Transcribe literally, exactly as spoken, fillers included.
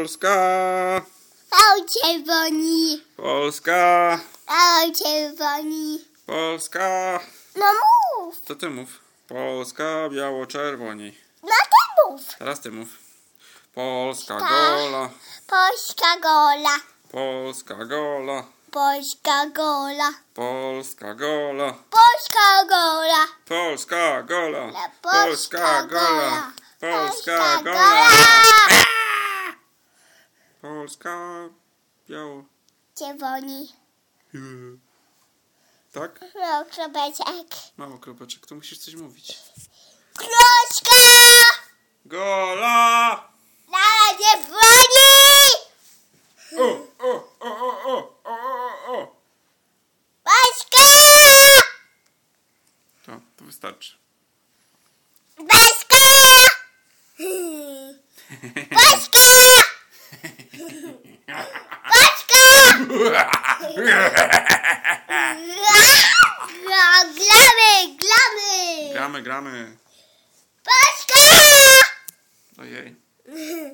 Polska! O czerwoni! Polska! O czerwoni! Polska! No mów! To ty mów. Polska, biało-czerwoni. No ty mów! Teraz ty mów. Polska Tak. gola. Polska gola! Polska gola. Polska gola! Polska gola. Polska gola! Polska gola. Polska gola! Polska gola. Polska biało. Czerwoni! Tak? No kropeczek! Mało kropeczek, to musisz coś mówić. Polska! Gola! Na czerwoni! O, o, o, o, o, o, o. Polska! To, to wystarczy. Polska! Polska! Polska! Glamy, glamy! Gramy, gramy. Polska! Ojej.